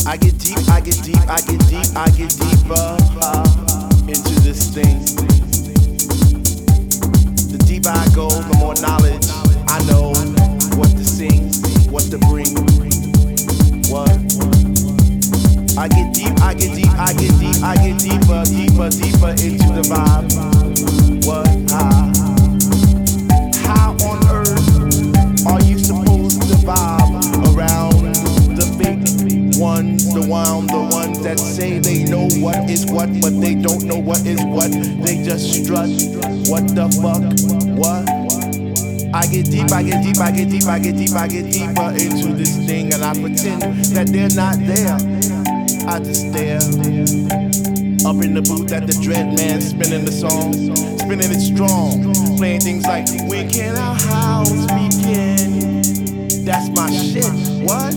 I get deep, I get deep, I get deep, I get deeper into this thing. The deeper I go, the more knowledge I know what to sing, what to bring. What? I get deep, I get deep, I get deep, I get deeper, deeper, deeper into the vibe. What? How on earth are you supposed to vibe around the fake ones, the ones that say they know what is what, but they don't know what is what. They just strut. What the fuck? What? I get deep, I get deep, I get deep, I get deep, I get deeper into this thing, and I pretend that they're not there. I just stare. Up in the booth at the Dread Man, spinning the song, spinning it strong, playing things like "When can our house begin?" That's my shit. What?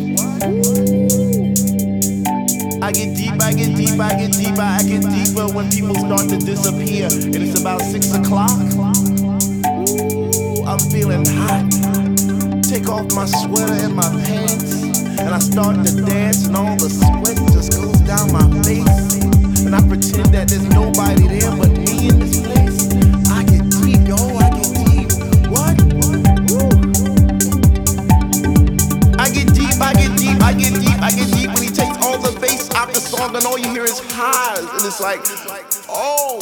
I get deep, I get deep, I get deeper, I get deeper when people start to disappear, and it's about 6 o'clock. Ooh, I'm feeling hot. Take off my sweater and my pants, and I start to dance, and all the sweat just goes down my face. And I pretend that there's nobody there but me in this place. I get deep, yo, I get deep. What? Woo. I get deep, I get deep, I get deep, I get deep when he takes all the bass out the song and all you hear is highs. And it's like, oh.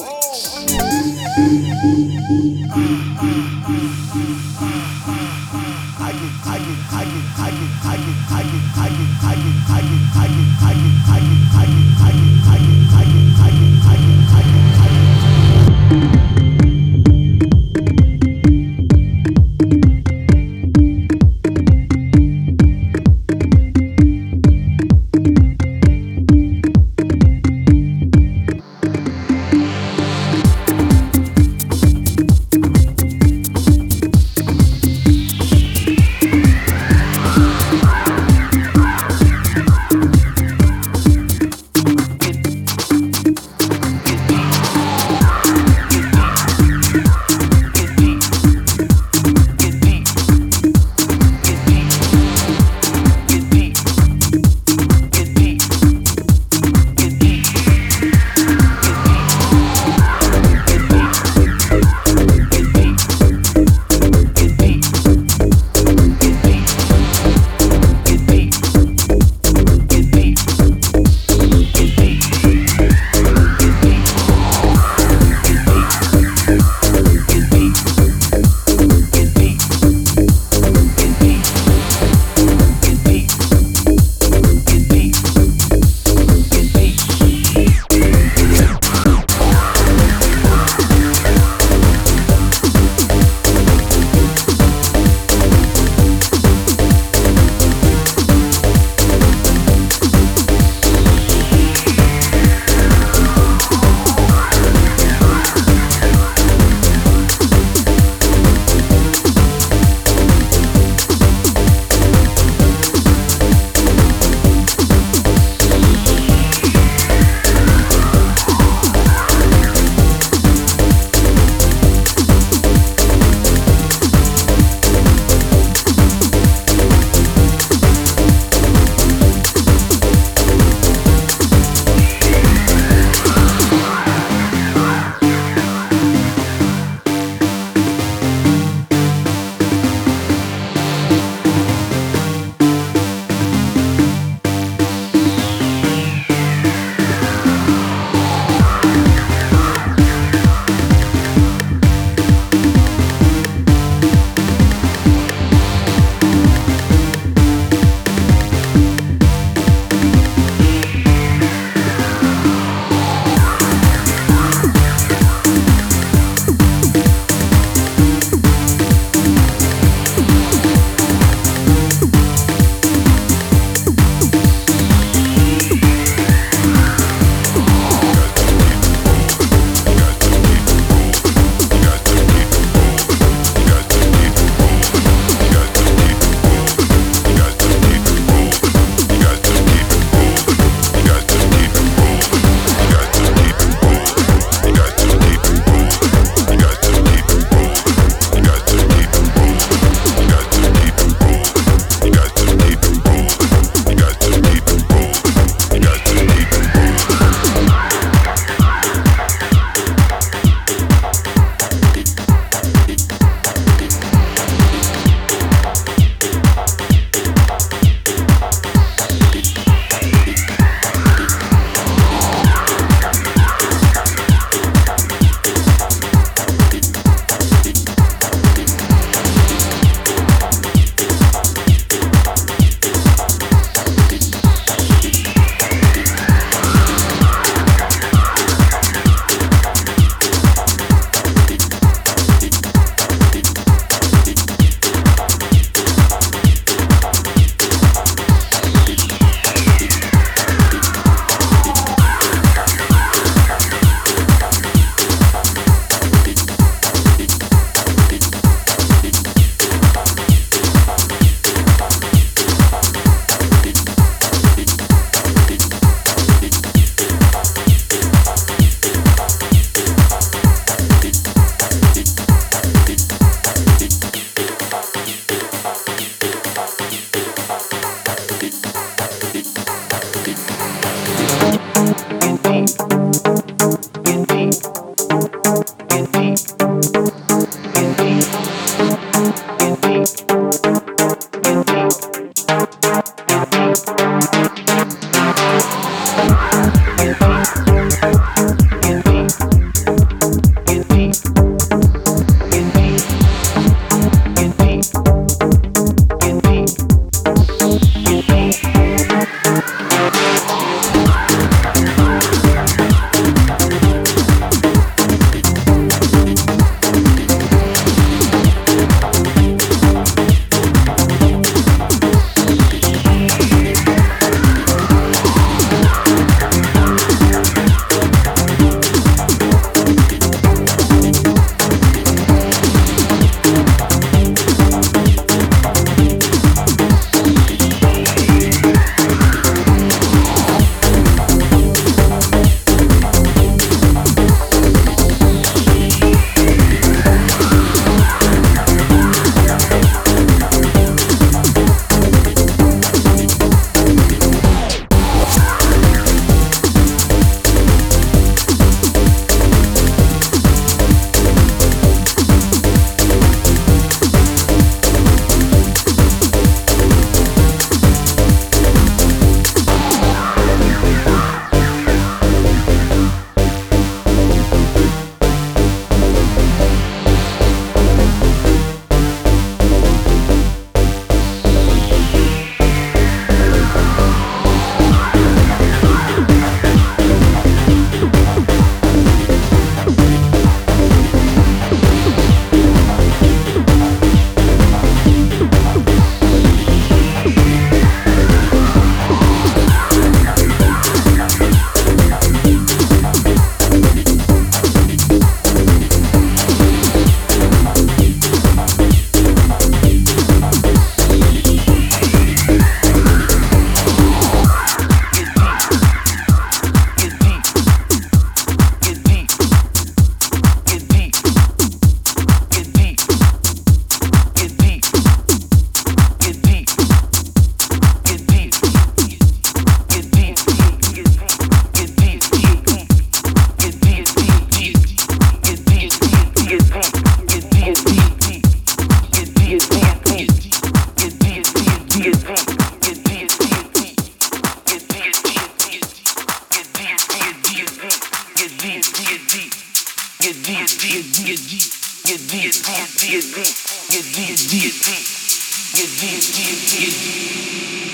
deep.